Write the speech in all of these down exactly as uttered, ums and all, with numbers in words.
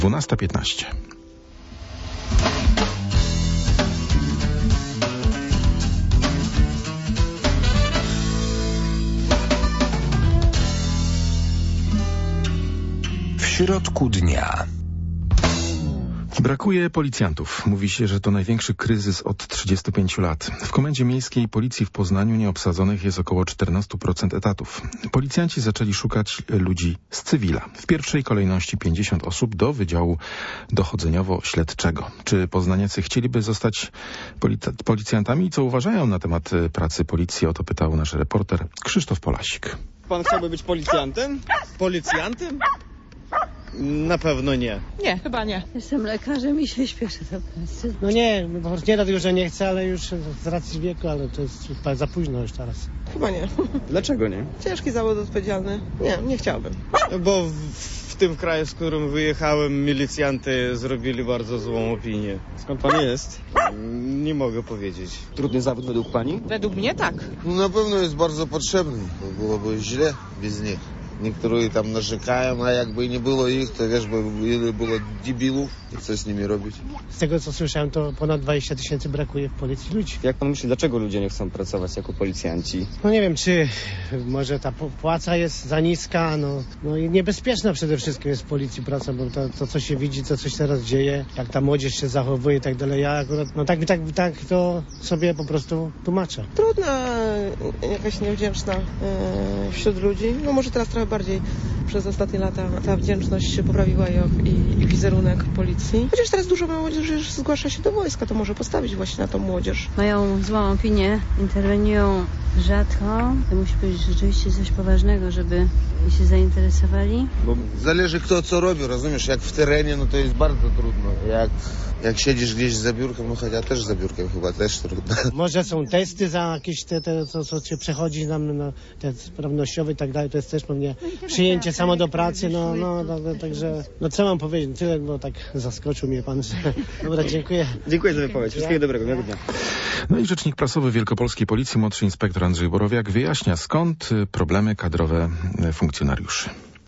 dwunasta piętnaście. W środku dnia. Brakuje policjantów. Mówi się, że to największy kryzys od trzydziestu pięciu lat. W Komendzie Miejskiej Policji w Poznaniu nieobsadzonych jest około czternaście procent etatów. Policjanci zaczęli szukać ludzi z cywila. W pierwszej kolejności pięćdziesiąt osób do Wydziału Dochodzeniowo-Śledczego. Czy poznaniacy chcieliby zostać polic- policjantami? Co uważają na temat pracy policji? O to pytał nasz reporter Krzysztof Polasik. Pan chciałby być policjantem? Policjantem? Na pewno nie. Nie, chyba nie. Jestem lekarzem i się śpieszę do pracy. No nie, po prostu nie dlatego, że nie chcę, ale już z racji wieku, ale to jest za późno już teraz. Chyba nie. Dlaczego nie? Ciężki zawód odpowiedzialny. Nie, nie chciałbym. Bo w, w tym kraju, z którym wyjechałem, milicjanty zrobili bardzo złą opinię. Skąd pan jest? Nie mogę powiedzieć. Trudny zawód według pani? Według mnie tak. No na pewno jest bardzo potrzebny, bo byłoby źle bez nich. Niektórzy tam narzekają, a jakby nie było ich, to wiesz, bo ile było debilów i co z nimi robić. Z tego co słyszałem, to ponad dwadzieścia tysięcy brakuje w policji ludzi. Jak pan myśli, dlaczego ludzie nie chcą pracować jako policjanci? No nie wiem, czy może ta płaca jest za niska, no, no i niebezpieczna przede wszystkim jest w policji praca, bo to, to co się widzi, to co się teraz dzieje, jak ta młodzież się zachowuje i tak dalej, ja akurat, no tak, tak, tak to sobie po prostu tłumaczę. Trudna, jakaś niewdzięczna yy, wśród ludzi. No może teraz trochę bardziej przez ostatnie lata ta wdzięczność się poprawiła i, i, i wizerunek policji. Chociaż teraz dużo młodzieży już zgłasza się do wojska, to może postawić właśnie na tą młodzież. Mają złą opinię, interweniują rzadko. To musi być rzeczywiście coś poważnego, żeby się zainteresowali. Bo zależy kto co robi, rozumiesz? Jak w terenie, no to jest bardzo trudno. Jak, jak siedzisz gdzieś za biurkiem, no chociaż też za biurkiem chyba też trudno. Może są testy za jakieś te, te co, co się przechodzi nam na te sprawnościowe i tak dalej, to jest też pewnie przyjęcie samo do pracy, no, no, no, no także, no co mam powiedzieć, tyle, bo tak zaskoczył mnie pan, że... Dobra, dziękuję. Dziękuję za wypowiedź. Wszystkiego dobrego. Miłego dnia. No i rzecznik prasowy Wielkopolskiej Policji, młodszy inspektor Andrzej Borowiak wyjaśnia, skąd problemy kadrowe funkcjonariuszy.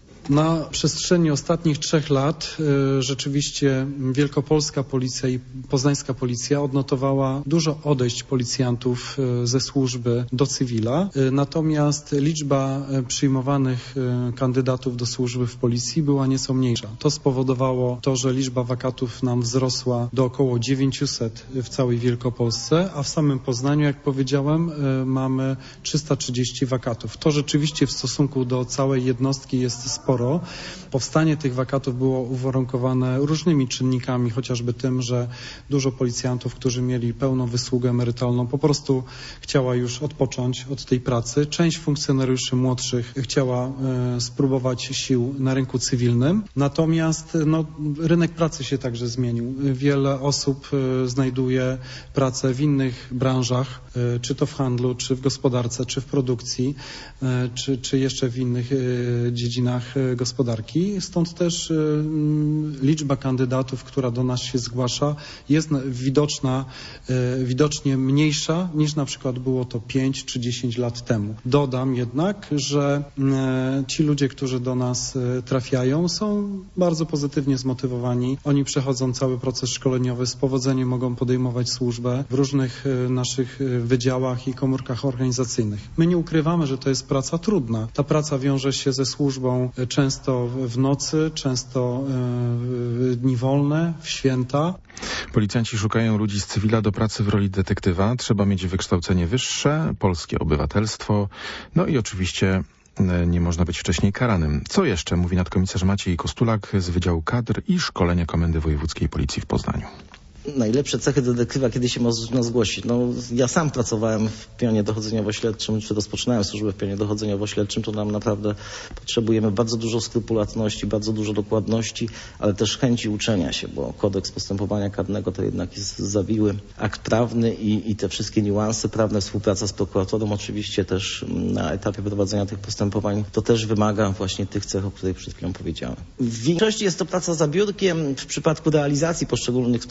Na przestrzeni ostatnich trzech lat y, rzeczywiście Wielkopolska Policja i Poznańska Policja odnotowała dużo odejść policjantów y, ze służby do cywila. Y, natomiast liczba y, przyjmowanych y, kandydatów do służby w policji była nieco mniejsza. To spowodowało to, że liczba wakatów nam wzrosła do około dziewięciuset w całej Wielkopolsce, a w samym Poznaniu, jak powiedziałem, y, mamy trzysta trzydzieści wakatów. To rzeczywiście w stosunku do całej jednostki jest sporo. Powstanie tych wakatów było uwarunkowane różnymi czynnikami, chociażby tym, że dużo policjantów, którzy mieli pełną wysługę emerytalną, po prostu chciała już odpocząć od tej pracy. Część funkcjonariuszy młodszych chciała e, spróbować sił na rynku cywilnym. Natomiast no, rynek pracy się także zmienił. Wiele osób e, znajduje pracę w innych branżach, e, czy to w handlu, czy w gospodarce, czy w produkcji, e, czy, czy jeszcze w innych e, dziedzinach e, gospodarki. Stąd też y, liczba kandydatów, która do nas się zgłasza, jest widoczna, y, widocznie mniejsza niż na przykład było to pięć czy dziesięć lat temu. Dodam jednak, że y, ci ludzie, którzy do nas y, trafiają, są bardzo pozytywnie zmotywowani. Oni przechodzą cały proces szkoleniowy, z powodzeniem mogą podejmować służbę w różnych y, naszych y, wydziałach i komórkach organizacyjnych. My nie ukrywamy, że to jest praca trudna. Ta praca wiąże się ze służbą y, często w nocy, często w dni wolne, w święta. Policjanci szukają ludzi z cywila do pracy w roli detektywa. Trzeba mieć wykształcenie wyższe, polskie obywatelstwo, no i oczywiście nie można być wcześniej karanym. Co jeszcze, mówi nadkomisarz Maciej Kostulak z Wydziału Kadr i Szkolenia Komendy Wojewódzkiej Policji w Poznaniu. Najlepsze cechy detektywa, kiedy się można zgłosić. No, ja sam pracowałem w pionie dochodzeniowo-śledczym, czy rozpoczynałem służbę w pionie dochodzeniowo-śledczym, to nam naprawdę potrzebujemy bardzo dużo skrupulatności, bardzo dużo dokładności, ale też chęci uczenia się, bo kodeks postępowania karnego to jednak jest zawiły akt prawny i, i te wszystkie niuanse prawne, współpraca z prokuratorem oczywiście też na etapie prowadzenia tych postępowań, to też wymaga właśnie tych cech, o których przed chwilą powiedziałem. W większości jest to praca za biurkiem w przypadku realizacji poszczególnych spraw, czyli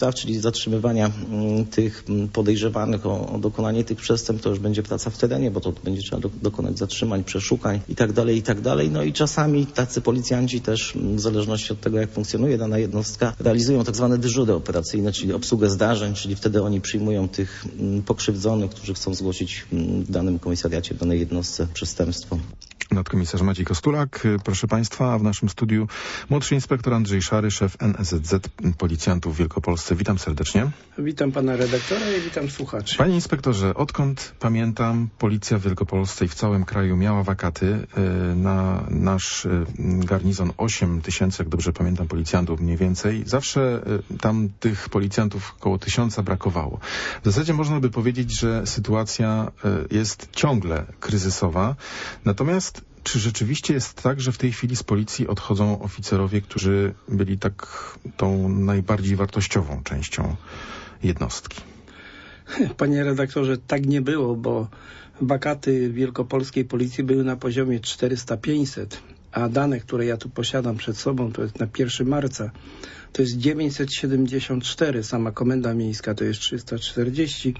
zatrzymywania m, tych m, podejrzewanych o, o dokonanie tych przestępstw, to już będzie praca w terenie, bo to będzie trzeba do, dokonać zatrzymań, przeszukań i tak dalej, i tak dalej. No i czasami tacy policjanci też, m, w zależności od tego, jak funkcjonuje dana jednostka, realizują tak zwane dyżury operacyjne, czyli obsługę zdarzeń, czyli wtedy oni przyjmują tych m, pokrzywdzonych, którzy chcą zgłosić m, w danym komisariacie, w danej jednostce przestępstwo. Nadkomisarz Maciej Kostulak. Proszę Państwa, w naszym studiu młodszy inspektor Andrzej Szary, szef N S Z Z Policjantów w Wielkopolsce. Witam serdecznie. Witam pana redaktora i witam słuchaczy. Panie inspektorze, odkąd pamiętam, policja w Wielkopolsce i w całym kraju miała wakaty. Na nasz garnizon osiem tysięcy, jak dobrze pamiętam, policjantów mniej więcej. Zawsze tam tych policjantów około tysiąca brakowało. W zasadzie można by powiedzieć, że sytuacja jest ciągle kryzysowa. Natomiast czy rzeczywiście jest tak, że w tej chwili z policji odchodzą oficerowie, którzy byli tak tą najbardziej wartościową częścią jednostki? Panie redaktorze, tak nie było, bo wakaty wielkopolskiej policji były na poziomie czterysta pięćset, a dane, które ja tu posiadam przed sobą, to jest na pierwszego marca, to jest dziewięćset siedemdziesiąt cztery, sama komenda miejska to jest trzysta czterdzieści.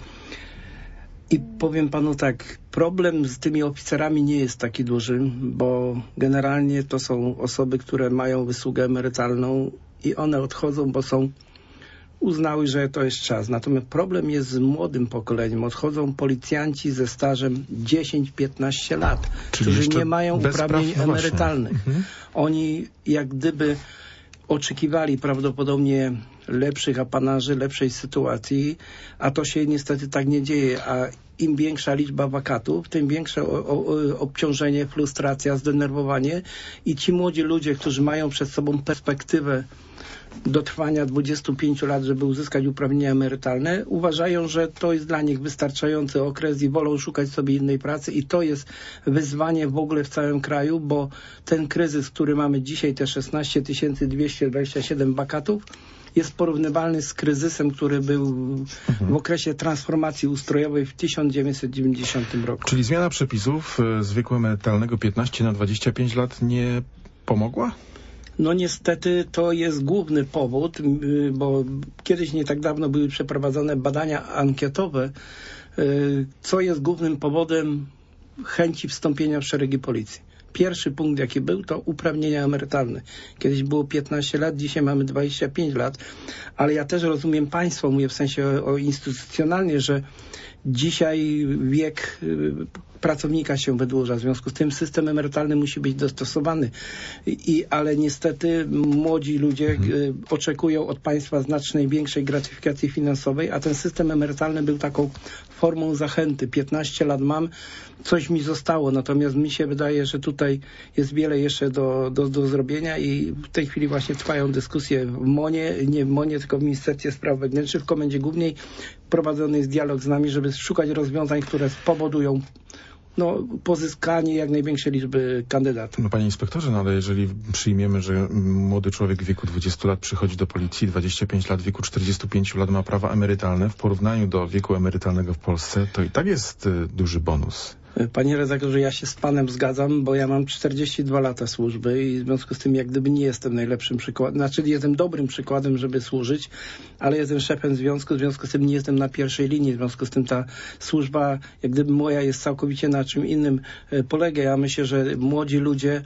I powiem panu tak, problem z tymi oficerami nie jest taki duży, bo generalnie to są osoby, które mają wysługę emerytalną i one odchodzą, bo są uznały, że to jest czas. Natomiast problem jest z młodym pokoleniem. Odchodzą policjanci ze stażem dziesięć piętnaście lat, czyli którzy nie mają uprawnień emerytalnych. Mhm. Oni jak gdyby oczekiwali prawdopodobnie lepszych apanarzy, lepszej sytuacji, a to się niestety tak nie dzieje, a im większa liczba wakatów, tym większe o, o, obciążenie, frustracja, zdenerwowanie i ci młodzi ludzie, którzy mają przed sobą perspektywę do trwania dwudziestu pięciu lat, żeby uzyskać uprawnienia emerytalne, uważają, że to jest dla nich wystarczający okres i wolą szukać sobie innej pracy i to jest wyzwanie w ogóle w całym kraju, bo ten kryzys, który mamy dzisiaj, te szesnaście tysięcy dwieście dwadzieścia siedem wakatów, jest porównywalny z kryzysem, który był mhm. w okresie transformacji ustrojowej w tysiąc dziewięćset dziewięćdziesiątym roku. Czyli zmiana przepisów z wieku emerytalnego piętnaście na dwadzieścia pięć lat nie pomogła? No niestety to jest główny powód, bo kiedyś nie tak dawno były przeprowadzone badania ankietowe, co jest głównym powodem chęci wstąpienia w szeregi policji. Pierwszy punkt, jaki był, to uprawnienia emerytalne. Kiedyś było piętnaście lat, dzisiaj mamy dwadzieścia pięć lat, ale ja też rozumiem państwo, mówię w sensie o, o instytucjonalnie, że dzisiaj wiek pracownika się wydłuża, w związku z tym system emerytalny musi być dostosowany. I, ale niestety młodzi ludzie hmm. oczekują od państwa znacznej większej gratyfikacji finansowej, a ten system emerytalny był taką formą zachęty. piętnaście lat mam, coś mi zostało, natomiast mi się wydaje, że tutaj jest wiele jeszcze do, do, do zrobienia i w tej chwili właśnie trwają dyskusje w MONie, nie w MONie, tylko w Ministerstwie Spraw Wewnętrznych, w Komendzie Głównej prowadzony jest dialog z nami, żeby szukać rozwiązań, które spowodują no, pozyskanie jak największej liczby kandydatów. No, panie inspektorze, no ale jeżeli przyjmiemy, że młody człowiek w wieku dwudziestu lat przychodzi do policji, dwadzieścia pięć lat, w wieku czterdziestu pięciu lat ma prawa emerytalne, w porównaniu do wieku emerytalnego w Polsce, to i tak jest y, duży bonus. Panie redaktorze, ja się z panem zgadzam, bo ja mam czterdzieści dwa lata służby i w związku z tym jak gdyby nie jestem najlepszym przykładem, znaczy jestem dobrym przykładem, żeby służyć, ale jestem szefem związku, w związku z tym nie jestem na pierwszej linii, w związku z tym ta służba jak gdyby moja jest całkowicie na czym innym polega. Ja myślę, że młodzi ludzie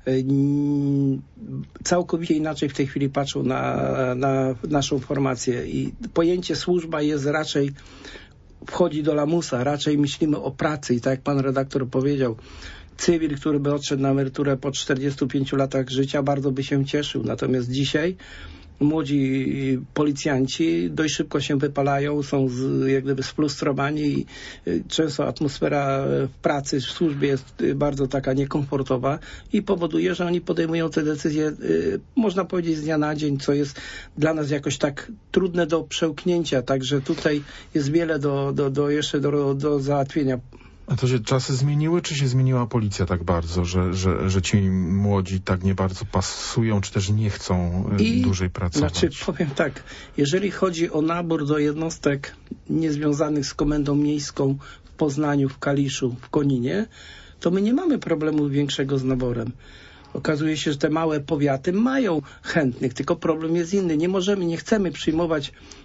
całkowicie inaczej w tej chwili patrzą na, na naszą formację i pojęcie służba jest raczej wchodzi do lamusa, raczej myślimy o pracy i tak jak pan redaktor powiedział, cywil, który by odszedł na emeryturę po czterdziestu pięciu latach życia, bardzo by się cieszył. Natomiast dzisiaj młodzi policjanci dość szybko się wypalają, są z, jak gdyby sfrustrowani i często atmosfera w pracy, w służbie jest bardzo taka niekomfortowa i powoduje, że oni podejmują te decyzje, można powiedzieć, z dnia na dzień, co jest dla nas jakoś tak trudne do przełknięcia. Także tutaj jest wiele do, do, do jeszcze do, do załatwienia. A to się czasy zmieniły, czy się zmieniła policja tak bardzo, że, że, że ci młodzi tak nie bardzo pasują, czy też nie chcą I, dłużej pracować? Znaczy, powiem tak, jeżeli chodzi o nabór do jednostek niezwiązanych z Komendą Miejską w Poznaniu, w Kaliszu, w Koninie, to my nie mamy problemu większego z naborem. Okazuje się, że te małe powiaty mają chętnych, tylko problem jest inny. Nie możemy, nie chcemy przyjmować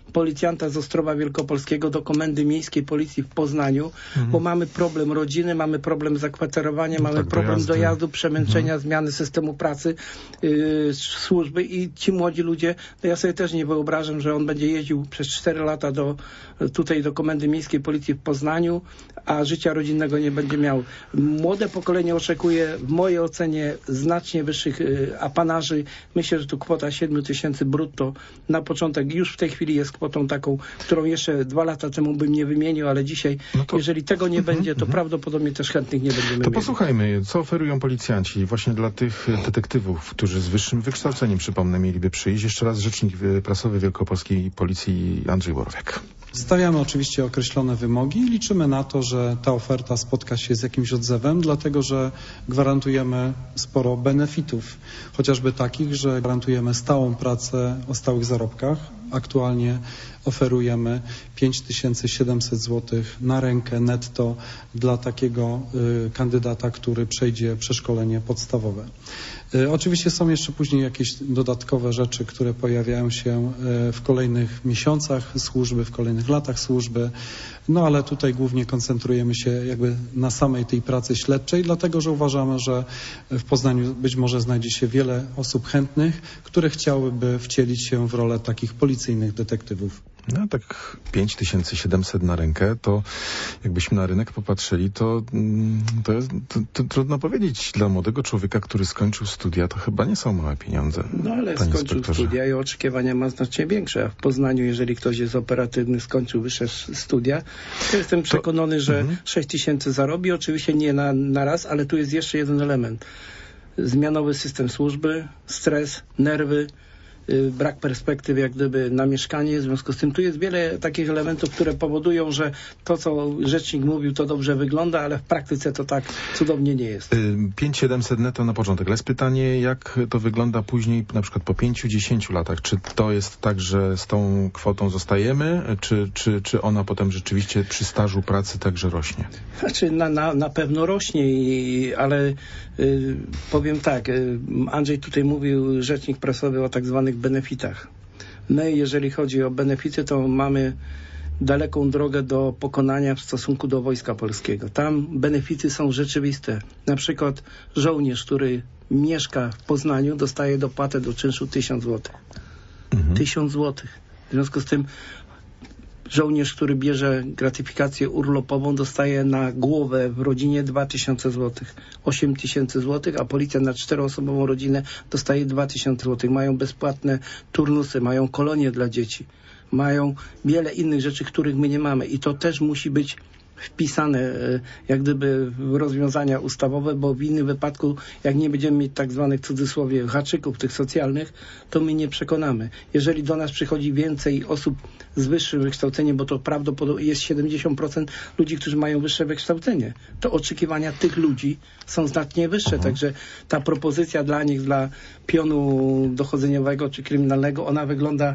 policjanta z Ostrowa Wielkopolskiego do Komendy Miejskiej Policji w Poznaniu, mhm. bo mamy problem rodziny, mamy problem zakwaterowania, no mamy tak, problem dojazdy, dojazdu przemęczenia, mhm. zmiany systemu pracy, yy, służby i ci młodzi ludzie, no ja sobie też nie wyobrażam, że on będzie jeździł przez cztery lata do, tutaj do Komendy Miejskiej Policji w Poznaniu, a życia rodzinnego nie będzie miał. Młode pokolenie oczekuje w mojej ocenie znacznie wyższych yy, apanarzy. Myślę, że tu kwota siedem tysięcy brutto na początek już w tej chwili jest kwotą taką, którą jeszcze dwa lata temu bym nie wymienił, ale dzisiaj, no to... jeżeli tego nie będzie, to prawdopodobnie też chętnych nie będziemy To mieli. Posłuchajmy, co oferują policjanci właśnie dla tych detektywów, którzy z wyższym wykształceniem, przypomnę, mieliby przyjść. Jeszcze raz rzecznik prasowy Wielkopolskiej Policji Andrzej Borowiak. Stawiamy oczywiście określone wymogi i liczymy na to, że ta oferta spotka się z jakimś odzewem, dlatego że gwarantujemy sporo benefitów, chociażby takich, że gwarantujemy stałą pracę o stałych zarobkach. Aktualnie oferujemy pięć tysięcy siedemset złotych na rękę netto dla takiego y, kandydata, który przejdzie przeszkolenie podstawowe. Y, oczywiście są jeszcze później jakieś dodatkowe rzeczy, które pojawiają się y, w kolejnych miesiącach służby, w kolejnych latach służby, no ale tutaj głównie koncentrujemy się jakby na samej tej pracy śledczej, dlatego że uważamy, że w Poznaniu być może znajdzie się wiele osób chętnych, które chciałyby wcielić się w rolę takich policyjnych detektywów. No tak pięć tysięcy siedemset na rękę, to jakbyśmy na rynek popatrzyli, to, to, jest, to, to trudno powiedzieć. Dla młodego człowieka, który skończył studia, to chyba nie są małe pieniądze. No ale skończył inspektorze. studia i oczekiwania ma znacznie większe. A w Poznaniu, jeżeli ktoś jest operatywny, skończył wyższe studia, to jestem przekonany, to... że mhm. sześć tysięcy zarobi. Oczywiście nie na, na raz, ale tu jest jeszcze jeden element. Zmianowy system służby, stres, nerwy, brak perspektyw jak gdyby na mieszkanie. W związku z tym tu jest wiele takich elementów, które powodują, że to, co rzecznik mówił, to dobrze wygląda, ale w praktyce to tak cudownie nie jest. pięć tysięcy siedemset netto na początek. Ale jest pytanie, jak to wygląda później, na przykład po pięciu, dziesięciu latach. Czy to jest tak, że z tą kwotą zostajemy, czy, czy, czy ona potem rzeczywiście przy stażu pracy także rośnie? Znaczy na, na, na pewno rośnie, i, ale y, powiem tak, y, Andrzej tutaj mówił, rzecznik prasowy, o tak zwanych benefitach. My, jeżeli chodzi o benefity, to mamy daleką drogę do pokonania w stosunku do Wojska Polskiego. Tam benefity są rzeczywiste. Na przykład żołnierz, który mieszka w Poznaniu, dostaje dopłatę do czynszu tysiąc złotych. Mhm. tysiąc złotych. W związku z tym żołnierz, który bierze gratyfikację urlopową, dostaje na głowę w rodzinie dwa tysiące złotych. osiem tysięcy złotych, a policja na czteroosobową rodzinę dostaje dwa tysiące złotych. Mają bezpłatne turnusy, mają kolonie dla dzieci. Mają wiele innych rzeczy, których my nie mamy. I to też musi być wpisane jak gdyby w rozwiązania ustawowe, bo w innym wypadku, jak nie będziemy mieć tak zwanych w cudzysłowie haczyków tych socjalnych, to my nie przekonamy. Jeżeli do nas przychodzi więcej osób z wyższym wykształceniem, bo to prawdopodobnie jest siedemdziesiąt procent ludzi, którzy mają wyższe wykształcenie, to oczekiwania tych ludzi są znacznie wyższe. Mhm. Także ta propozycja dla nich, dla pionu dochodzeniowego czy kryminalnego, ona wygląda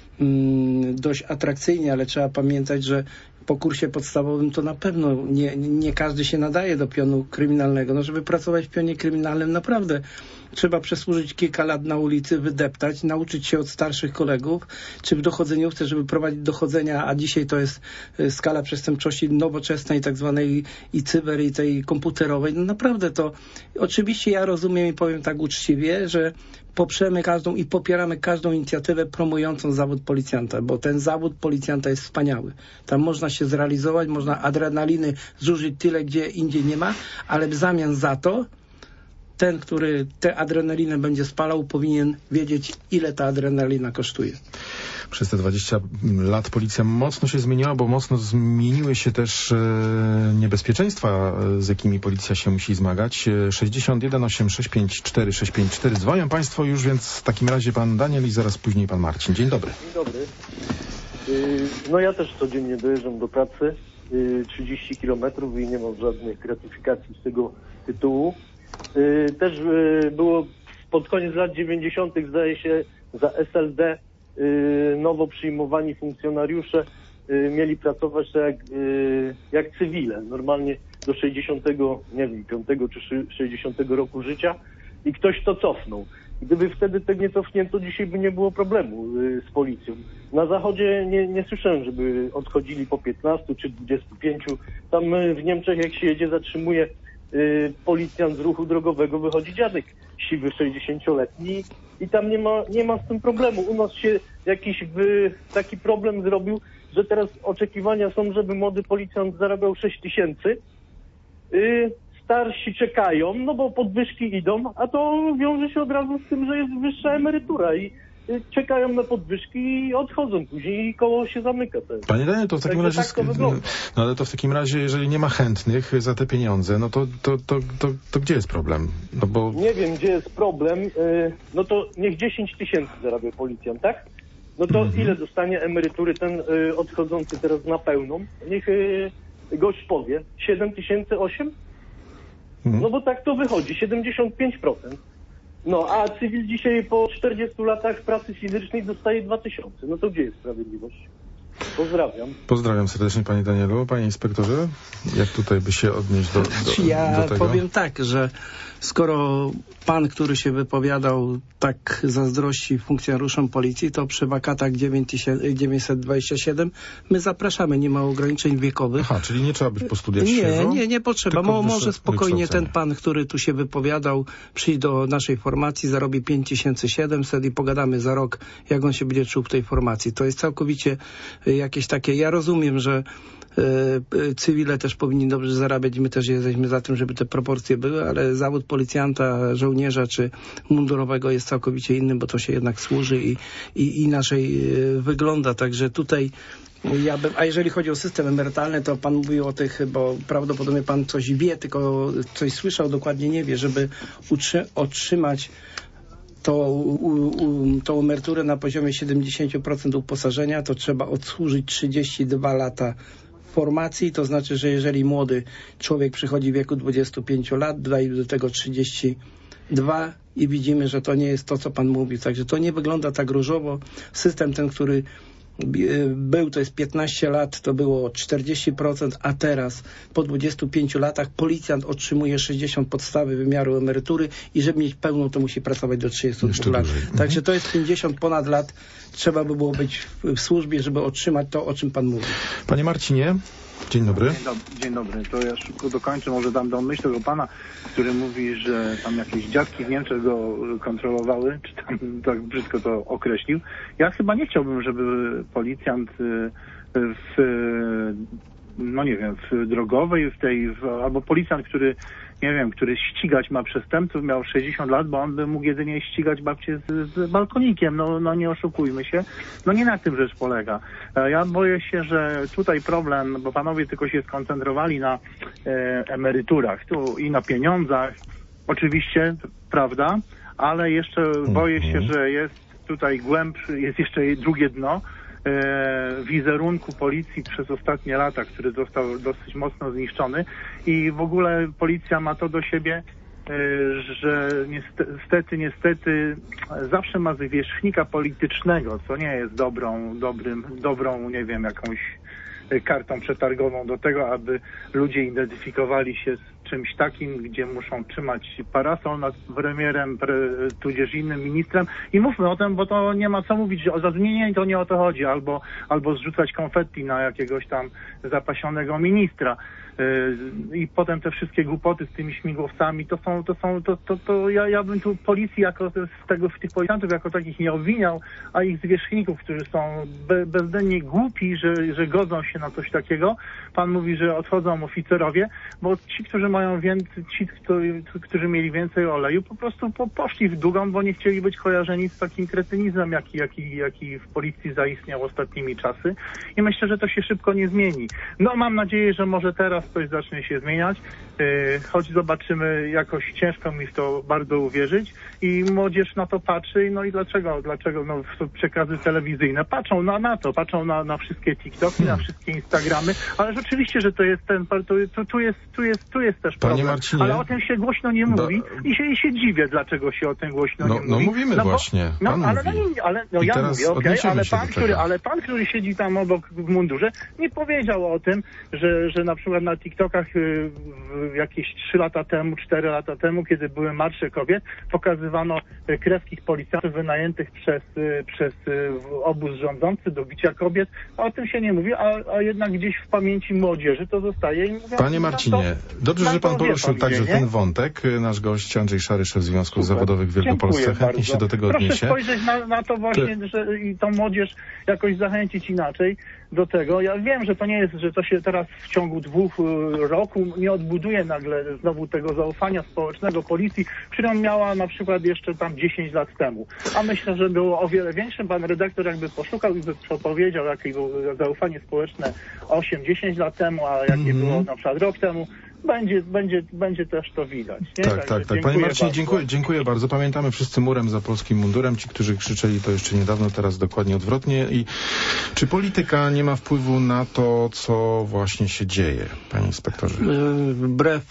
mm, dość atrakcyjnie, ale trzeba pamiętać, że po kursie podstawowym to na pewno nie, nie każdy się nadaje do pionu kryminalnego. No, żeby pracować w pionie kryminalnym, naprawdę trzeba przesłużyć kilka lat na ulicy, wydeptać, nauczyć się od starszych kolegów, czy w dochodzeniówce, żeby prowadzić dochodzenia, a dzisiaj to jest skala przestępczości nowoczesnej, tak zwanej i cyber, i tej komputerowej. No naprawdę to, oczywiście ja rozumiem i powiem tak uczciwie, że poprzemy każdą i popieramy każdą inicjatywę promującą zawód policjanta, bo ten zawód policjanta jest wspaniały. Tam można się zrealizować, można adrenaliny zużyć tyle, gdzie indziej nie ma, ale w zamian za to ten, który tę adrenalinę będzie spalał, powinien wiedzieć, ile ta adrenalina kosztuje. Przez te dwadzieścia lat policja mocno się zmieniła, bo mocno zmieniły się też e, niebezpieczeństwa, z jakimi policja się musi zmagać. sześćdziesiąt jeden osiem sześć pięć cztery sześć pięć cztery. Dzwonią Państwo już, więc w takim razie pan Daniel i zaraz później pan Marcin. Dzień dobry. Dzień dobry. No ja też codziennie dojeżdżam do pracy, trzydzieści kilometrów i nie mam żadnych gratyfikacji z tego tytułu. Też było pod koniec lat dziewięćdziesiątych zdaje się za S L D nowo przyjmowani funkcjonariusze mieli pracować tak jak, jak cywile, normalnie do sześćdziesiątego, nie wiem, piątego czy sześćdziesiątego roku życia i ktoś to cofnął. Gdyby wtedy tego nie cofnięto, dzisiaj by nie było problemu y, z policją. Na zachodzie nie, nie słyszałem, żeby odchodzili po piętnastu czy dwudziestu pięciu. Tam y, w Niemczech, jak się jedzie, zatrzymuje y, policjant z ruchu drogowego, wychodzi dziadek siwy sześćdziesięcioletni i tam nie ma, nie ma z tym problemu. U nas się jakiś y, taki problem zrobił, że teraz oczekiwania są, żeby młody policjant zarabiał sześć tysięcy. Y, starsi czekają, no bo podwyżki idą, a to wiąże się od razu z tym, że jest wyższa emerytura i y, czekają na podwyżki i odchodzą później i koło się zamyka. Ten. Panie Daniel, to w takim Także razie, tak to wygląda. no ale to w takim razie, jeżeli nie ma chętnych za te pieniądze, no to, to, to, to, to gdzie jest problem? No bo... Nie wiem, gdzie jest problem, y, no to niech dziesięć tysięcy zarabia policjant, tak? No to mhm. ile dostanie emerytury ten y, odchodzący teraz na pełną? Niech y, gość powie, siedem tysięcy, osiem? No bo tak to wychodzi, siedemdziesiąt pięć procent. No a cywil dzisiaj po czterdziestu latach pracy fizycznej dostaje dwa tysiące. No to gdzie jest sprawiedliwość? Pozdrawiam. Pozdrawiam serdecznie, panie Danielu. Panie inspektorze, jak tutaj by się odnieść do, do, ja do tego? Ja powiem tak, że skoro pan, który się wypowiadał, tak zazdrości funkcjonariuszom policji, to przy wakatach dziewięćset dwadzieścia siedem my zapraszamy, nie ma ograniczeń wiekowych. Aha, czyli nie trzeba być po studiach Nie, świeżo, nie, nie potrzeba. Mo, może spokojnie ten pan, który tu się wypowiadał, przyjdzie do naszej formacji, zarobi pięć tysięcy siedemset i pogadamy za rok, jak on się będzie czuł w tej formacji. To jest całkowicie jakieś takie, ja rozumiem, że y, cywile też powinni dobrze zarabiać, my też jesteśmy za tym, żeby te proporcje były, ale zawód policjanta, żołnierza czy mundurowego jest całkowicie inny, bo to się jednak służy i, i inaczej y, wygląda, także tutaj ja bym, a jeżeli chodzi o system emerytalny, to pan mówił o tych, bo prawdopodobnie pan coś wie, tylko coś słyszał, dokładnie nie wie, żeby utrzy, otrzymać To, u, u, tą emeryturę na poziomie siedemdziesiąt procent uposażenia, to trzeba odsłużyć trzydzieści dwa lata formacji, to znaczy, że jeżeli młody człowiek przychodzi w wieku dwudziestu pięciu lat, daje do tego trzydzieści dwa i widzimy, że to nie jest to, co pan mówi. Także to nie wygląda tak różowo. System ten, który był, to jest piętnaście lat, to było czterdzieści procent, a teraz po dwudziestu pięciu latach policjant otrzymuje sześćdziesiąt podstawy wymiaru emerytury i żeby mieć pełną, to musi pracować do trzydziestu dwóch lat. Mhm. Także to jest pięćdziesiąt ponad lat. Trzeba by było być w, w służbie, żeby otrzymać to, o czym pan mówi. Panie Marcinie, dzień dobry. Dzień dobry, dzień dobry. To ja szybko dokończę, może dam do myśl tego pana, który mówi, że tam jakieś dziadki w Niemczech go kontrolowały, czy tam tak brzydko to określił. Ja chyba nie chciałbym, żeby policjant w, no nie wiem, w drogowej, w tej, w, albo policjant, który, nie wiem, który ścigać ma przestępców, miał sześćdziesiąt lat, bo on by mógł jedynie ścigać babcię z, z balkonikiem. No, no nie oszukujmy się. No nie na tym rzecz polega. Ja boję się, że tutaj problem, bo panowie tylko się skoncentrowali na e, emeryturach tu i na pieniądzach. Oczywiście, prawda, ale jeszcze mm-hmm. boję się, że jest tutaj głębszy, jest jeszcze drugie dno e, wizerunku policji przez ostatnie lata, który został dosyć mocno zniszczony i w ogóle policja ma to do siebie, że niestety, niestety zawsze ma zwierzchnika politycznego, co nie jest dobrą, dobrym, dobrą, nie wiem, jakąś kartą przetargową do tego, aby ludzie identyfikowali się z czymś takim, gdzie muszą trzymać parasol nad premierem, pre, tudzież innym ministrem. I mówmy o tym, bo to nie ma co mówić, że o zatrudnienie to nie o to chodzi, albo, albo zrzucać konfetti na jakiegoś tam zapasionego ministra. I potem te wszystkie głupoty z tymi śmigłowcami, to są, to są, to, to, to ja, ja bym tu policji jako z tego, tych policjantów jako takich nie obwiniał, a ich zwierzchników, którzy są be, bezdennie głupi, że, że godzą się na coś takiego. Pan mówi, że odchodzą oficerowie, bo ci, którzy mają więcej, ci, którzy, którzy mieli więcej oleju, po prostu po, poszli w długą, bo nie chcieli być kojarzeni z takim kretynizmem, jaki, jaki, jaki w policji zaistniał ostatnimi czasy. I myślę, że to się szybko nie zmieni. No mam nadzieję, że może teraz coś zacznie się zmieniać, choć zobaczymy, jakoś ciężko mi w to bardzo uwierzyć i młodzież na to patrzy, no i dlaczego, dlaczego no, przekazy telewizyjne patrzą na, na to, patrzą na, na wszystkie TikToki, na wszystkie Instagramy, ale rzeczywiście, że to jest ten, tu, tu, tu jest, tu jest, tu jest ten też Panie problem. Marcinie, ale o tym się głośno nie mówi i, się, i się dziwię, dlaczego się o tym głośno no, nie mówi. No mówimy no bo, właśnie, no, pan ale, mówi. no, ale no I ja teraz mówię, okej, okay, ale, pan, który, ale pan, który siedzi tam obok w mundurze, nie powiedział o tym, że, że na przykład na TikTokach y, jakieś trzy lata temu, cztery lata temu, kiedy były marsze kobiet, pokazywano y, krewskich policjantów wynajętych przez, y, przez y, obóz rządzący do bicia kobiet, a o tym się nie mówi, a, a jednak gdzieś w pamięci młodzieży to zostaje i mówią, Panie Marcinie, to, dobrze, że pan poruszył pan także wie, ten wątek. Nasz gość Andrzej Szary, szef Związków Super. Zawodowych w Wielkopolsce, Dziękuję chętnie bardzo. się do tego Proszę odniesie. Proszę spojrzeć na, na to właśnie, Ty... że i tą młodzież jakoś zachęcić inaczej do tego. Ja wiem, że to nie jest, że to się teraz w ciągu dwóch y, roku nie odbuduje nagle znowu tego zaufania społecznego policji, którą miała na przykład jeszcze tam dziesięć lat temu. A myślę, że było o wiele większe. Pan redaktor jakby poszukał i by powiedział, jakie było zaufanie społeczne osiem dziesięć lat temu, a jakie mm-hmm. było na przykład rok temu. Będzie, będzie, będzie też to widać. Nie? Tak, tak, tak. Panie Marcinie, dziękuję, dziękuję bardzo. Pamiętamy wszyscy murem za polskim mundurem. Ci, którzy krzyczeli to jeszcze niedawno, teraz dokładnie odwrotnie. I czy polityka nie ma wpływu na to, co właśnie się dzieje, panie inspektorze? Wbrew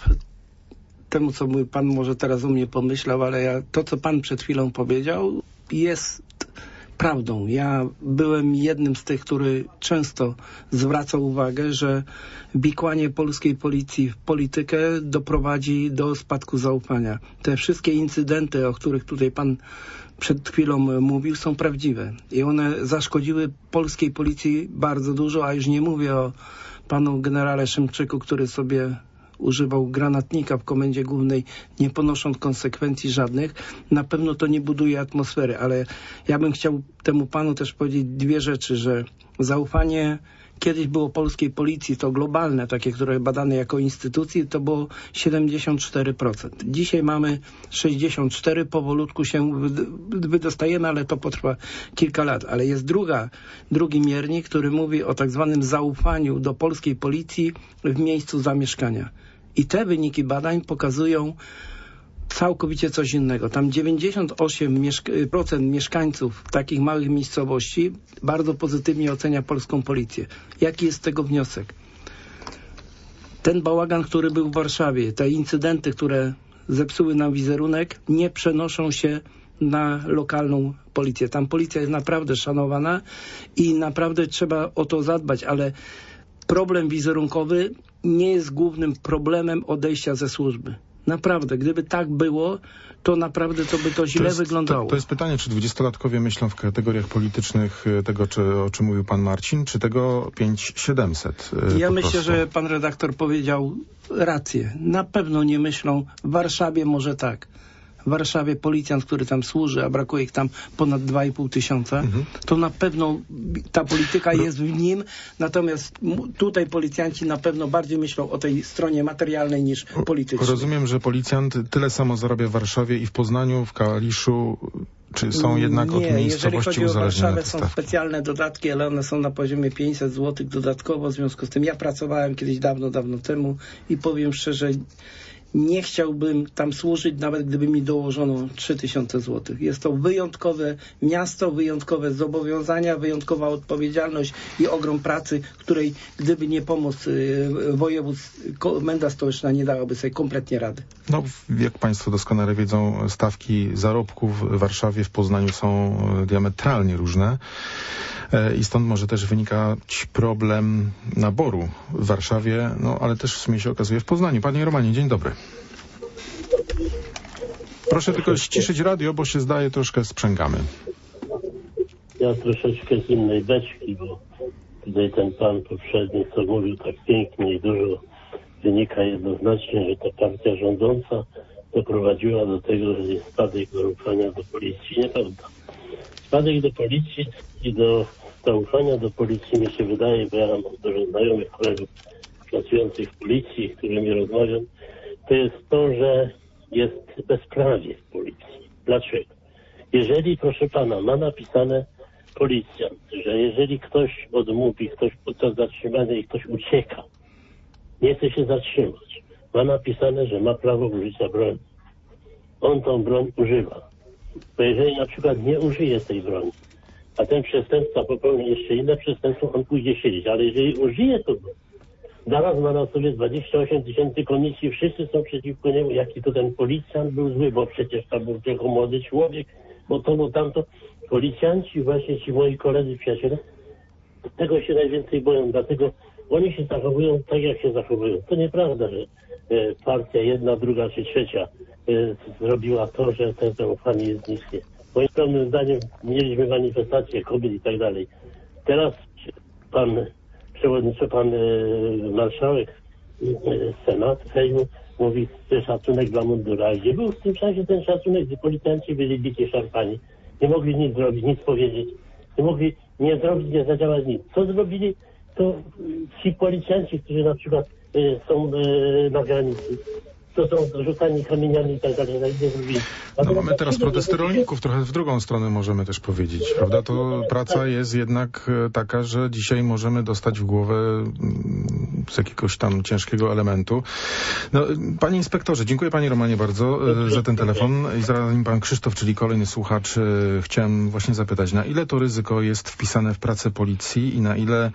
temu, co mój pan może teraz u mnie pomyślał, ale ja, to, co pan przed chwilą powiedział, jest prawdą. Ja byłem jednym z tych, który często zwracał uwagę, że wikłanie polskiej policji w politykę doprowadzi do spadku zaufania. Te wszystkie incydenty, o których tutaj pan przed chwilą mówił, są prawdziwe. I one zaszkodziły polskiej policji bardzo dużo, a już nie mówię o panu generale Szymczyku, który sobie używał granatnika w Komendzie Głównej, nie ponosząc konsekwencji żadnych. Na pewno to nie buduje atmosfery, ale ja bym chciał temu panu też powiedzieć dwie rzeczy, że zaufanie kiedyś było polskiej policji, to globalne, takie, które badane jako instytucje, to było siedemdziesiąt cztery procent. Dzisiaj mamy sześćdziesiąt cztery procent, powolutku się wydostajemy, ale to potrwa kilka lat. Ale jest druga, drugi miernik, który mówi o tak zwanym zaufaniu do polskiej policji w miejscu zamieszkania. I te wyniki badań pokazują całkowicie coś innego. Tam dziewięćdziesiąt osiem procent mieszkańców takich małych miejscowości bardzo pozytywnie ocenia polską policję. Jaki jest z tego wniosek? Ten bałagan, który był w Warszawie, te incydenty, które zepsuły nam wizerunek, nie przenoszą się na lokalną policję. Tam policja jest naprawdę szanowana i naprawdę trzeba o to zadbać, ale problem wizerunkowy nie jest głównym problemem odejścia ze służby. Naprawdę, gdyby tak było, to naprawdę to by to źle to jest, wyglądało. To, to jest pytanie, czy dwudziestolatkowie myślą w kategoriach politycznych tego, czy, o czym mówił pan Marcin, czy tego pięć siedemset? Ja myślę, prostu. że pan redaktor powiedział rację. Na pewno nie myślą. W Warszawie może tak. W Warszawie policjant, który tam służy, a brakuje ich tam ponad dwa i pół tysiąca, mhm. to na pewno ta polityka jest w nim, natomiast tutaj policjanci na pewno bardziej myślą o tej stronie materialnej niż politycznej. Rozumiem, że policjant tyle samo zarabia w Warszawie i w Poznaniu, w Kaliszu, czy są jednak Nie, od miejscowości jeżeli chodzi o Warszawę, są specjalne dodatki, ale one są na poziomie pięćset złotych dodatkowo, w związku z tym ja pracowałem kiedyś dawno, dawno temu i powiem szczerze, nie chciałbym tam służyć, nawet gdyby mi dołożono trzy tysiące złotych. Jest to wyjątkowe miasto, wyjątkowe zobowiązania, wyjątkowa odpowiedzialność i ogrom pracy, której gdyby nie pomoc y, województw, komenda stołeczna nie dałaby sobie kompletnie rady. No, jak państwo doskonale wiedzą, stawki zarobków w Warszawie, w Poznaniu są diametralnie różne. I stąd może też wynikać problem naboru w Warszawie, no ale też w sumie się okazuje w Poznaniu. Panie Romanie, dzień dobry. Proszę tylko ściszyć radio, bo się zdaje troszkę sprzęgamy. Ja troszeczkę z innej beczki, bo tutaj ten pan poprzedni, co mówił tak pięknie i dużo, wynika jednoznacznie, że ta partia rządząca doprowadziła do tego, że jest spadek zaufania do policji. Nieprawda. Spadek do policji i do zaufania do policji mi się wydaje, bo ja mam dużo znajomych kolegów pracujących w policji, z którymi rozmawiam, to jest to, że jest bezprawie w policji. Dlaczego? Jeżeli, proszę pana, ma napisane policjant, że jeżeli ktoś odmówi, ktoś podczas zatrzymania i ktoś ucieka, nie chce się zatrzymać, ma napisane, że ma prawo użycia broni. On tą broń używa. Bo jeżeli na przykład nie użyje tej broni, a ten przestępca popełni jeszcze inne przestępstwo, on pójdzie siedzieć. Ale jeżeli użyje to broń, Zaraz ma na sobie dwadzieścia osiem tysięcy komisji, wszyscy są przeciwko niemu, jaki to ten policjant był zły, bo przecież to był tylko młody człowiek, bo to, bo tamto. Policjanci, właśnie ci moi koledzy, przyjaciele, tego się najwięcej boją, dlatego oni się zachowują tak, jak się zachowują. To nieprawda, że e, partia jedna, druga czy trzecia e, zrobiła to, że ten zaufanie jest niskie. Moim skromnym zdaniem mieliśmy manifestacje kobiet i tak dalej. Teraz pan przewodniczący, pan e, marszałek e, Senatu, Sejmu mówi, że szacunek dla mundura. Gdzie był w tym czasie ten szacunek, gdzie policjanci byli bici szarpani? Nie mogli nic zrobić, nic powiedzieć. Nie mogli nie zrobić, nie zadziałać nic. Co zrobili, to ci policjanci, którzy na przykład y, są y, na granicy, to są rzucani kamieniami i tak dalej. Nie zrobili. No mamy teraz protesty rolników, trochę w drugą stronę możemy też powiedzieć, prawda? To praca jest jednak taka, że dzisiaj możemy dostać w głowę z jakiegoś tam ciężkiego elementu. No, panie inspektorze, dziękuję panie Romanie bardzo za ten telefon. I zanim pan Krzysztof, czyli kolejny słuchacz, chciałem właśnie zapytać, na ile to ryzyko jest wpisane w pracę policji i na ile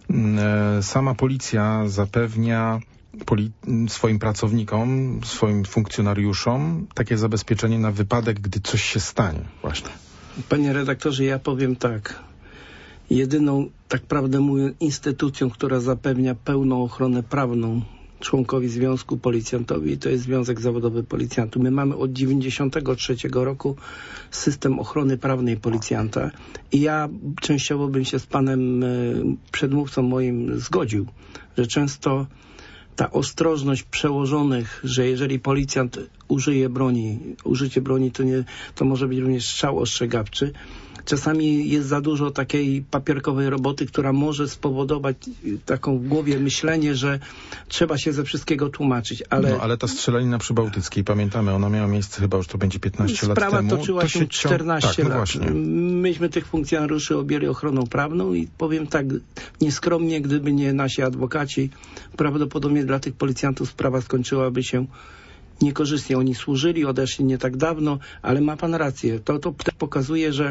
sama policja zapewnia Poli- swoim pracownikom, swoim funkcjonariuszom takie zabezpieczenie na wypadek, gdy coś się stanie właśnie. Panie redaktorze, ja powiem tak. Jedyną, tak prawdę mówiąc, instytucją, która zapewnia pełną ochronę prawną członkowi związku, policjantowi, to jest Związek Zawodowy Policjantów. My mamy od dziewięćdziesiątego trzeciego roku system ochrony prawnej policjanta i ja częściowo bym się z panem przedmówcą moim zgodził, że często ta ostrożność przełożonych, że jeżeli policjant użyje broni, użycie broni to, nie, to może być również strzał ostrzegawczy. Czasami jest za dużo takiej papierkowej roboty, która może spowodować taką w głowie myślenie, że trzeba się ze wszystkiego tłumaczyć. Ale, no, ale ta strzelanina przy Bałtyckiej, pamiętamy, ona miała miejsce chyba już to będzie piętnaście lat temu. Sprawa toczyła to się, się czternaście tak, no lat. właśnie. Myśmy tych funkcjonariuszy objęli ochroną prawną i powiem tak nieskromnie, gdyby nie nasi adwokaci, prawdopodobnie dla tych policjantów sprawa skończyłaby się niekorzystnie. Oni służyli, odeszli nie tak dawno, ale ma pan rację. To, to pokazuje, że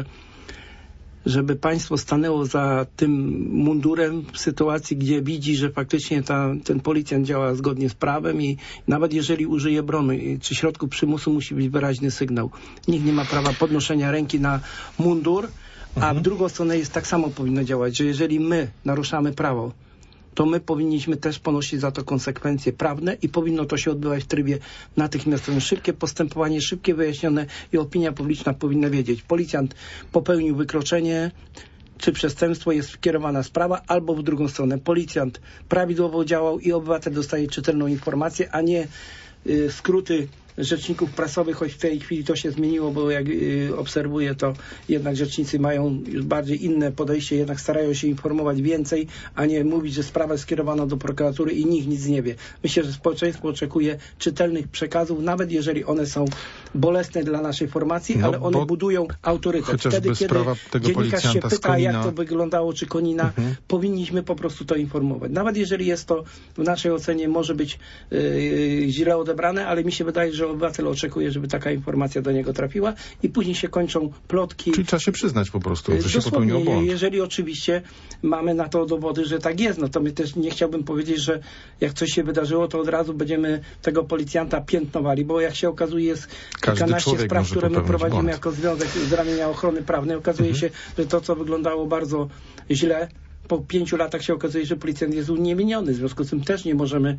żeby państwo stanęło za tym mundurem w sytuacji, gdzie widzi, że faktycznie ta, ten policjant działa zgodnie z prawem i nawet jeżeli użyje broni czy środków przymusu, musi być wyraźny sygnał. Nikt nie ma prawa podnoszenia ręki na mundur, a mhm. w drugą stronę jest tak samo powinno działać, że jeżeli my naruszamy prawo, to my powinniśmy też ponosić za to konsekwencje prawne i powinno to się odbywać w trybie natychmiastowym. Szybkie postępowanie, szybkie wyjaśnione i opinia publiczna powinna wiedzieć. Policjant popełnił wykroczenie czy przestępstwo, jest skierowana sprawa, albo w drugą stronę. Policjant prawidłowo działał i obywatel dostaje czytelną informację, a nie y, skróty rzeczników prasowych, choć w tej chwili to się zmieniło, bo jak y, obserwuję, to jednak rzecznicy mają już bardziej inne podejście, jednak starają się informować więcej, a nie mówić, że sprawa jest skierowana do prokuratury i nikt nic nie wie. Myślę, że społeczeństwo oczekuje czytelnych przekazów, nawet jeżeli one są bolesne dla naszej formacji, no, ale one budują autorytet. Wtedy, kiedy dziennikarz się pyta, jak to wyglądało, czy Konina, mhm. powinniśmy po prostu to informować. Nawet jeżeli jest to w naszej ocenie może być yy, źle odebrane, ale mi się wydaje, że obywatel oczekuje, żeby taka informacja do niego trafiła i później się kończą plotki. Czyli trzeba się przyznać po prostu, że się popełniło błąd. Jeżeli oczywiście mamy na to dowody, że tak jest, no to my też nie chciałbym powiedzieć, że jak coś się wydarzyło, to od razu będziemy tego policjanta piętnowali, bo jak się okazuje jest kilkanaście spraw, które my prowadzimy błąd. Jako związek z ramienia ochrony prawnej. Okazuje mhm. się, że to, co wyglądało bardzo źle, po pięciu latach się okazuje, że policjant jest uniewinniony. W związku z tym też nie możemy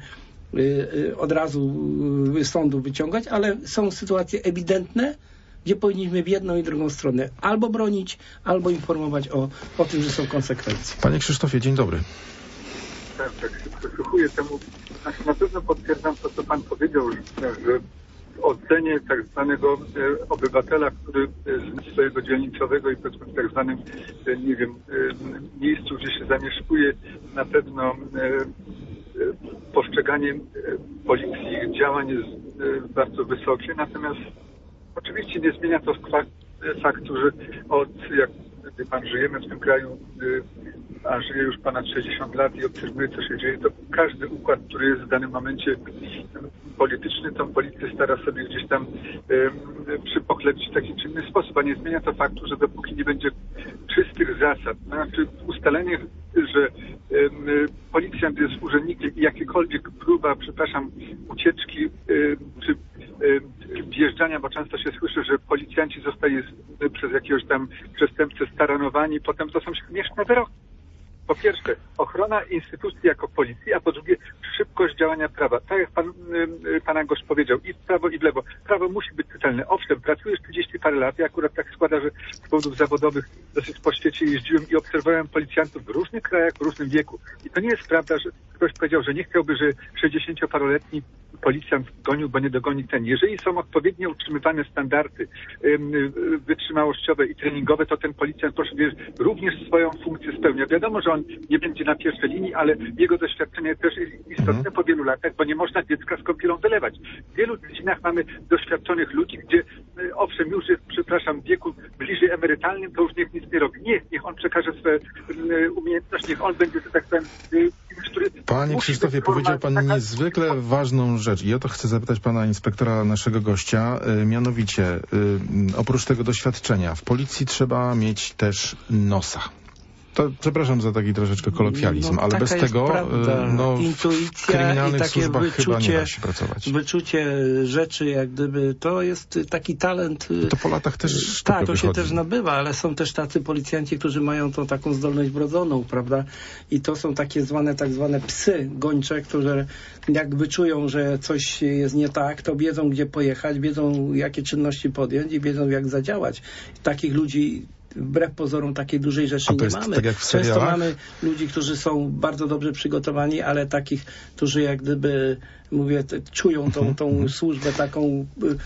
od razu sądu wyciągać, ale są sytuacje ewidentne, gdzie powinniśmy w jedną i drugą stronę albo bronić, albo informować o, o tym, że są konsekwencje. Panie Krzysztofie, dzień dobry. Tak, tak się przysłuchuję temu. Znaczy, na pewno potwierdzam to, co pan powiedział, że w ocenie tak zwanego e, obywatela, który z swojego dzielnicowego i powiedzmy w tak zwanym, e, nie wiem, e, miejscu, gdzie się zamieszkuje, na pewno e, postrzeganie policji działań jest bardzo wysokie, natomiast oczywiście nie zmienia to faktu, że od jak gdy pan żyjemy w tym kraju, a żyje już ponad sześćdziesiąt lat i obserwuje, co się dzieje, to każdy układ, który jest w danym momencie polityczny tą policję stara sobie gdzieś tam y, przypochlebdzić w taki czy inny sposób, a nie zmienia to faktu, że dopóki nie będzie czystych zasad, znaczy ustalenie, że y, y, policjant jest urzędnikiem i jakiekolwiek próba, przepraszam, ucieczki y, czy y, wjeżdżania, bo często się słyszy, że policjanci zostali y, przez jakiegoś tam przestępcę staranowani, potem to są śmieszne wyroki. Po pierwsze, ochrona instytucji jako policji, a po drugie, szybkość działania prawa. Tak jak pan, y, pana gość powiedział, i w prawo, i w lewo. Prawo musi być czytelne. Owszem, pracujesz trzydzieści parę lat. Ja akurat tak składa, że z powodów zawodowych dosyć po świecie jeździłem i obserwowałem policjantów w różnych krajach, w różnym wieku. I to nie jest prawda, że ktoś powiedział, że nie chciałby, że sześćdziesięcioparoletni policjant gonił, bo nie dogoni ten. Jeżeli są odpowiednio utrzymywane standardy ym, wytrzymałościowe i treningowe, to ten policjant, proszę wierzyć, również swoją funkcję spełnia. Wiadomo, że on nie będzie na pierwszej linii, ale jego doświadczenie też jest istotne mhm. po wielu latach, bo nie można dziecka z kąpielą wylewać. W wielu dziedzinach mamy doświadczonych ludzi, gdzie y, owszem, już jest, przepraszam, w wieku bliżej emerytalnym, to już niech nic nie robi. Nie, niech on przekaże swoje y, umiejętności, niech on będzie, że tak powiem, y, który Panie Krzysztofie, powiedział pan taka... niezwykle ważną rzecz i o to chcę zapytać pana inspektora, naszego gościa, y, mianowicie y, oprócz tego doświadczenia w policji trzeba mieć też nosa. To, przepraszam za taki troszeczkę kolokwializm, no, ale bez tego no, w kryminalnych służbach wyczucie, chyba nie da się pracować. Wyczucie rzeczy, jak gdyby, to jest taki talent. To po latach też tak, to się też nabywa, ale są też tacy policjanci, którzy mają tą taką zdolność wrodzoną, prawda? I to są takie zwane, tak zwane psy gończe, które jak wyczują, że coś jest nie tak, to wiedzą, gdzie pojechać, wiedzą, jakie czynności podjąć i wiedzą, jak zadziałać. Takich ludzi wbrew pozorom takiej dużej rzeczy nie mamy. Tak jak w Często mamy ludzi, którzy są bardzo dobrze przygotowani, ale takich, którzy jak gdyby, mówię, czują tą, tą służbę taką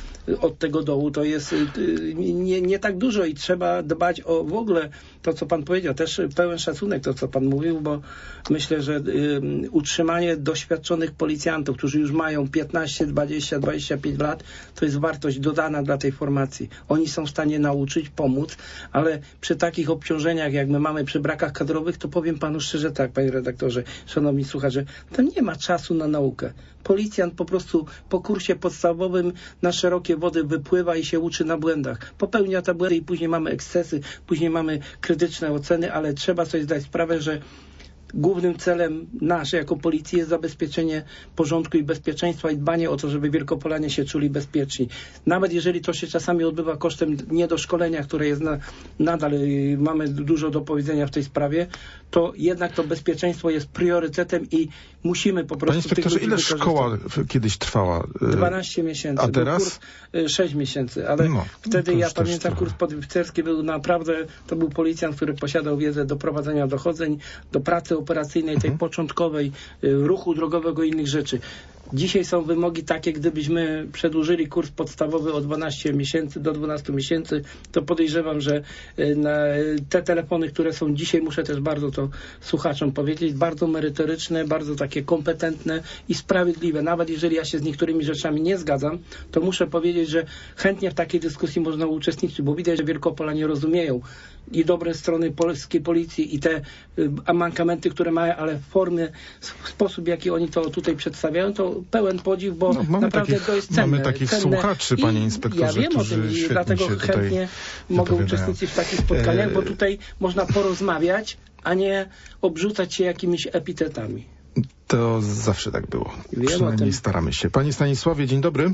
od tego dołu, to jest nie, nie tak dużo i trzeba dbać o w ogóle to, co pan powiedział, też pełen szacunek to, co pan mówił, bo myślę, że y, utrzymanie doświadczonych policjantów, którzy już mają piętnaście, dwadzieścia, dwadzieścia pięć lat, to jest wartość dodana dla tej formacji. Oni są w stanie nauczyć, pomóc, ale przy takich obciążeniach, jak my mamy przy brakach kadrowych, to powiem panu szczerze tak, panie redaktorze, szanowni słuchacze, to nie ma czasu na naukę. Policjant po prostu po kursie podstawowym na szerokie wody wypływa i się uczy na błędach. Popełnia te błędy i później mamy ekscesy, później mamy krytyczne oceny, ale trzeba sobie zdać sprawę, że głównym celem nasz jako policji jest zabezpieczenie porządku i bezpieczeństwa i dbanie o to, żeby Wielkopolanie się czuli bezpieczni. Nawet jeżeli to się czasami odbywa kosztem niedoszkolenia, które jest na, nadal mamy dużo do powiedzenia w tej sprawie, to jednak to bezpieczeństwo jest priorytetem i musimy po prostu... Panie inspektorze, ile szkoła kiedyś trwała? dwanaście miesięcy. A teraz? Kurs, sześć miesięcy, ale no, wtedy ja pamiętam, kurs podoficerski był naprawdę, to był policjant, który posiadał wiedzę do prowadzenia dochodzeń, do pracy operacyjnej, tej mhm. początkowej, ruchu drogowego i innych rzeczy. Dzisiaj są wymogi takie, gdybyśmy przedłużyli kurs podstawowy o dwanaście miesięcy do dwunastu miesięcy, to podejrzewam, że na te telefony, które są dzisiaj, muszę też bardzo to słuchaczom powiedzieć, bardzo merytoryczne, bardzo takie kompetentne i sprawiedliwe. Nawet jeżeli ja się z niektórymi rzeczami nie zgadzam, to muszę powiedzieć, że chętnie w takiej dyskusji można uczestniczyć, bo widać, że Wielkopolanie rozumieją i dobre strony polskiej policji i te mankamenty, które mają, ale w formie, w sposób, jaki oni to tutaj przedstawiają, to pełen podziw, bo no, naprawdę takich, to jest cenne. Mamy takich cenne. słuchaczy, panie inspektorze, ja wiem którzy o tym i dlatego chętnie mogą uczestniczyć w takich spotkaniach, bo tutaj można porozmawiać, a nie obrzucać się jakimiś epitetami. To zawsze tak było. Wiem Przynajmniej staramy się. Panie Stanisławie, dzień dobry.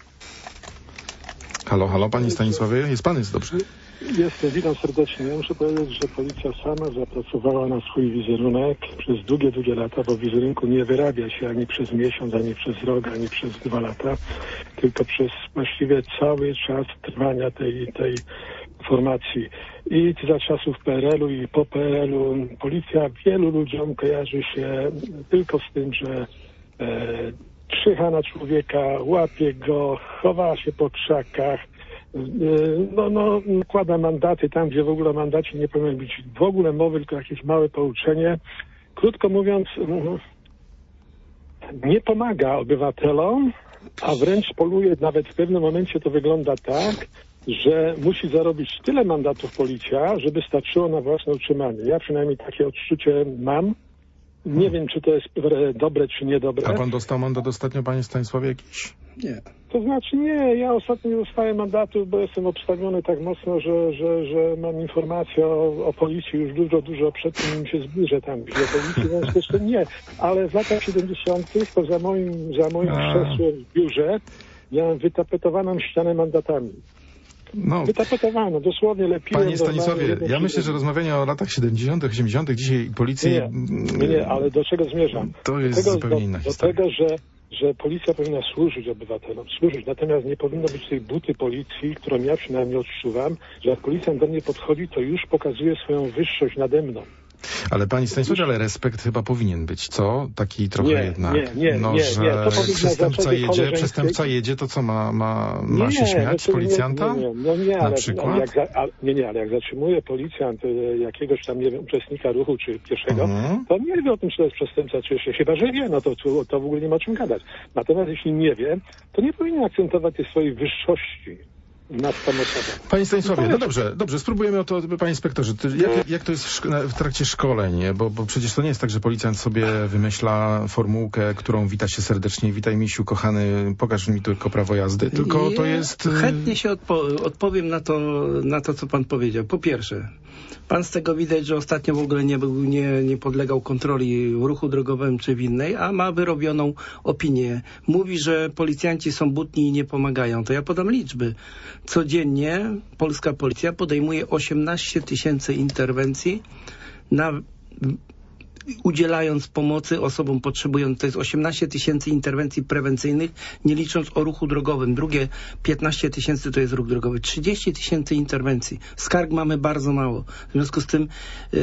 Halo, halo, panie Stanisławie, jest pan, jest dobrze. Jestem, witam serdecznie. Ja muszę powiedzieć, że policja sama zapracowała na swój wizerunek przez długie, długie lata, bo wizerunku nie wyrabia się ani przez miesiąc, ani przez rok, ani przez dwa lata, tylko przez właściwie cały czas trwania tej, tej formacji. I za czasów P R L u i po P R L u policja wielu ludziom kojarzy się tylko z tym, że e, czyha na człowieka, łapie go, chowa się po krzakach, No, no, nakłada mandaty tam, gdzie w ogóle o mandacie nie powinno być w ogóle mowy, tylko jakieś małe pouczenie. Krótko mówiąc, nie pomaga obywatelom, a wręcz poluje, nawet w pewnym momencie to wygląda tak, że musi zarobić tyle mandatów policja, żeby starczyło na własne utrzymanie. Ja przynajmniej takie odczucie mam Nie wiem, czy to jest dobre, czy niedobre. A pan dostał mandat ostatnio, panie Stanisławie, jakiś? Nie. To znaczy nie, ja ostatnio nie dostałem mandatu, bo jestem obstawiony tak mocno, że, że, że mam informację o, o policji już dużo, dużo przed tym się zbliżę tam, gdzie policji, więc jeszcze nie. Ale w latach siedemdziesiątych to za moim, za moim krzesłem w biurze miałem wytapetowaną ścianę mandatami. No. Wytapetowano, dosłownie lepiej. Panie Stanisławie, ja myślę, że rozmawianie o latach siedemdziesiątych, osiemdziesiątych dzisiaj policji... Nie, nie, nie, ale do czego zmierzam? To jest do tego, zupełnie do, inna do historia. tego, że, że policja powinna służyć obywatelom, służyć, natomiast nie powinno być tej buty policji, którą ja przynajmniej odczuwam, że jak policjant do mnie podchodzi, to już pokazuje swoją wyższość nade mną. Ale pani Stanisławie, ale respekt chyba powinien być, co? Taki trochę nie, jednak. Nie, nie, no, nie, że nie. To przestępca jedzie, przestępca jedzie, to co, ma, ma, ma nie, się śmiać z no policjanta? Nie, nie, no nie, na ale, przykład? ale jak za, ale, nie, nie, ale jak zatrzymuje policjant jakiegoś tam, nie wiem, uczestnika ruchu czy pieszego, mhm. to nie wie o tym, czy to jest przestępca, czy jeszcze, chyba że wie, no to, to, to w ogóle nie ma o czym gadać. Natomiast jeśli nie wie, to nie powinien akcentować tej swojej wyższości nad tą osobą. Panie Stanisławie, no dobrze, dobrze, spróbujemy o to, panie inspektorze, jak, jak to jest w, szko- w trakcie szkoleń, bo, bo przecież to nie jest tak, że policjant sobie wymyśla formułkę, którą wita się serdecznie, witaj misiu, kochany, pokaż mi tylko prawo jazdy, tylko nie, to jest... Chętnie się odpo- odpowiem na to, na to, co pan powiedział. Po pierwsze, pan z tego widać, że ostatnio w ogóle nie, był, nie, nie podlegał kontroli w ruchu drogowym czy w innej, a ma wyrobioną opinię. Mówi, że policjanci są butni i nie pomagają. To ja podam liczby. Codziennie polska policja podejmuje osiemnaście tysięcy interwencji na... udzielając pomocy osobom potrzebującym. To jest osiemnaście tysięcy interwencji prewencyjnych, nie licząc o ruchu drogowym. Drugie piętnaście tysięcy to jest ruch drogowy. trzydzieści tysięcy interwencji. Skarg mamy bardzo mało. W związku z tym, yy,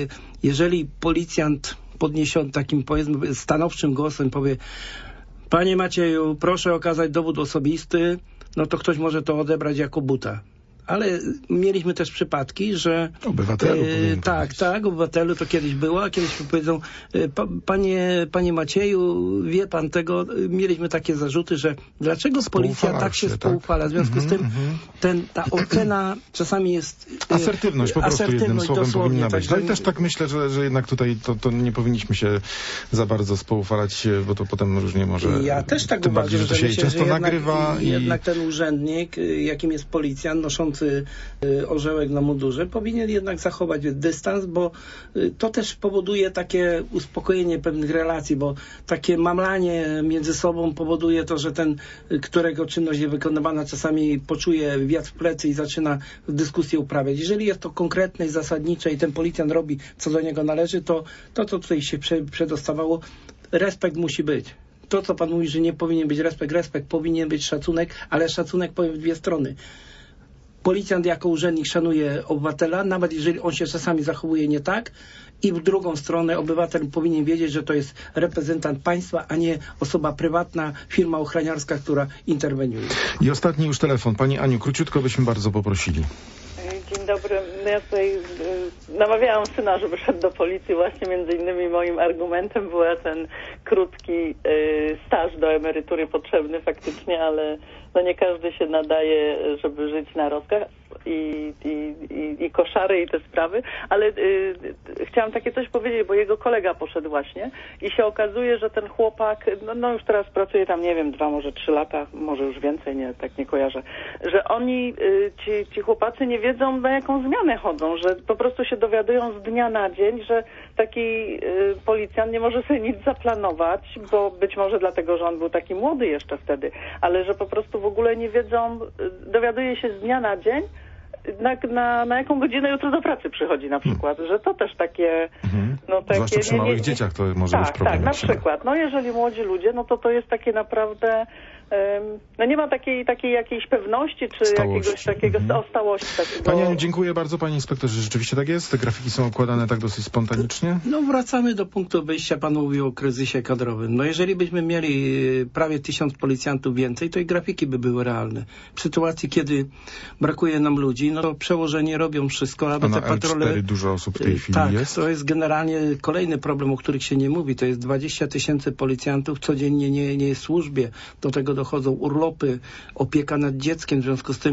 jeżeli policjant podniesiony takim, powiedzmy, stanowczym głosem powie: panie Macieju, proszę okazać dowód osobisty, no to ktoś może to odebrać jako buta. Ale mieliśmy też przypadki, że... Obywatelu e, Tak, powiedzieć. tak, obywatelu to kiedyś było, a kiedyś powiedzą, pa, panie, panie Macieju, wie pan tego, mieliśmy takie zarzuty, że dlaczego policja tak się spoufala. W związku mm-hmm, z tym mm-hmm. ten, ta ocena czasami jest... Asertywność po prostu jednym słowem powinna być. No i też tak myślę, że, że jednak tutaj to, to nie powinniśmy się za bardzo spoufalać, bo to potem różnie może... Ja też tak tym uważam, bardziej, że to się myślę, często że jednak, nagrywa i... jednak ten urzędnik, jakim jest policjant, noszący orzełek na mundurze, powinien jednak zachować dystans, bo to też powoduje takie uspokojenie pewnych relacji, bo takie mamlanie między sobą powoduje to, że ten, którego czynność jest wykonywana, czasami poczuje wiatr w plecy i zaczyna dyskusję uprawiać. Jeżeli jest to konkretne i zasadnicze i ten policjant robi, co do niego należy, to to, co tutaj się prze, przedostawało, respekt musi być. To, co pan mówi, że nie powinien być respekt, respekt, powinien być szacunek, ale szacunek powiem w dwie strony. Policjant jako urzędnik szanuje obywatela, nawet jeżeli on się czasami zachowuje nie tak, i w drugą stronę obywatel powinien wiedzieć, że to jest reprezentant państwa, a nie osoba prywatna, firma ochroniarska, która interweniuje. I ostatni już telefon. Pani Aniu, króciutko byśmy bardzo poprosili. Dzień dobry. Ja tutaj y, namawiałam syna, żeby szedł do policji. Właśnie między innymi moim argumentem był ten krótki y, staż do emerytury potrzebny faktycznie, ale no nie każdy się nadaje, żeby żyć na rozkaz i, i, i, i koszary i te sprawy, ale y, chciałam takie coś powiedzieć, bo jego kolega poszedł właśnie i się okazuje, że ten chłopak, no, no już teraz pracuje tam, nie wiem, dwa, może trzy lata, może już więcej, nie, tak nie kojarzę, że oni, y, ci, ci chłopacy nie wiedzą, na jaką zmianę chodzą, że po prostu się dowiadują z dnia na dzień, że taki y, policjant nie może sobie nic zaplanować, bo być może dlatego, że on był taki młody jeszcze wtedy, ale że po prostu w ogóle nie wiedzą, y, dowiaduje się z dnia na dzień, Na, na, na jaką godzinę jutro do pracy przychodzi na przykład, hmm. że to też takie... Hmm. No, takie zwłaszcza przy nie, małych nie, nie, dzieciach to może tak, być problem. Tak, na przykład. No jeżeli młodzi ludzie, no to to jest takie naprawdę... Um, no nie ma takiej, takiej jakiejś pewności, czy stałości. jakiegoś takiego hmm. o stałości. Takiego... Pani Aniu, dziękuję bardzo, panie inspektorze. Rzeczywiście tak jest? Te grafiki są układane tak dosyć spontanicznie? No wracamy do punktu wyjścia. Pan mówił o kryzysie kadrowym. No jeżeli byśmy mieli prawie tysiąc policjantów więcej, to i grafiki by były realne. W sytuacji, kiedy brakuje nam ludzi, no to przełożeni robią wszystko, aby A na te patrole... L cztery dużo osób w tej chwili tak, jest? to jest generalnie kolejny problem, o których się nie mówi. To jest dwadzieścia tysięcy policjantów codziennie nie, nie jest w służbie. Do tego dochodzą urlopy, opieka nad dzieckiem. W związku z tym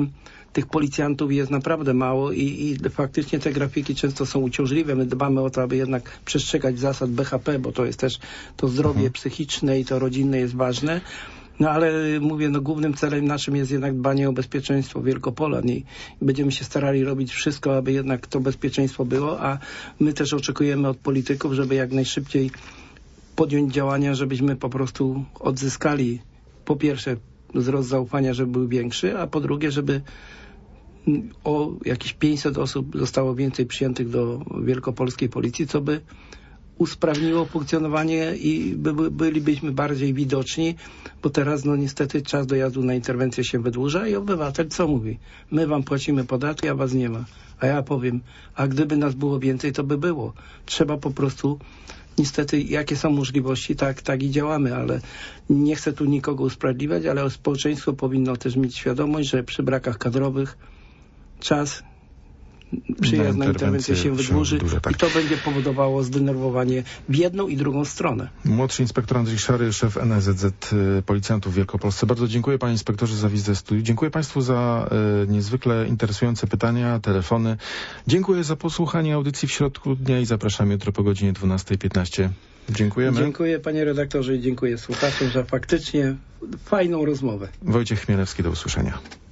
tych policjantów jest naprawdę mało i, i faktycznie te grafiki często są uciążliwe. My dbamy o to, aby jednak przestrzegać zasad B H P, bo to jest też to zdrowie mhm. psychiczne i to rodzinne jest ważne. No ale mówię, no głównym celem naszym jest jednak dbanie o bezpieczeństwo Wielkopolan i będziemy się starali robić wszystko, aby jednak to bezpieczeństwo było, a my też oczekujemy od polityków, żeby jak najszybciej podjąć działania, żebyśmy po prostu odzyskali po pierwsze wzrost zaufania, żeby był większy, a po drugie, żeby o jakieś pięćset osób zostało więcej przyjętych do wielkopolskiej policji, co by usprawniło funkcjonowanie i by, bylibyśmy bardziej widoczni, bo teraz no niestety czas dojazdu na interwencję się wydłuża i obywatel co mówi? My wam płacimy podatki, a was nie ma. A ja powiem, a gdyby nas było więcej, to by było. Trzeba po prostu niestety, jakie są możliwości, tak, tak i działamy, ale nie chcę tu nikogo usprawiedliwiać, ale społeczeństwo powinno też mieć świadomość, że przy brakach kadrowych czas przyjazd na interwencję się wydłuży wydłuża, tak. I to będzie powodowało zdenerwowanie w jedną i drugą stronę. Młodszy inspektor Andrzej Szary, szef N S Z Z Policjantów w Wielkopolsce. Bardzo dziękuję panie inspektorze za wizytę w studiu. Dziękuję państwu za e, niezwykle interesujące pytania, telefony. Dziękuję za posłuchanie audycji w środku dnia i zapraszam jutro po godzinie dwunastej piętnaście. Dziękujemy. Dziękuję panie redaktorze i dziękuję słuchaczom za faktycznie fajną rozmowę. Wojciech Chmielewski, do usłyszenia.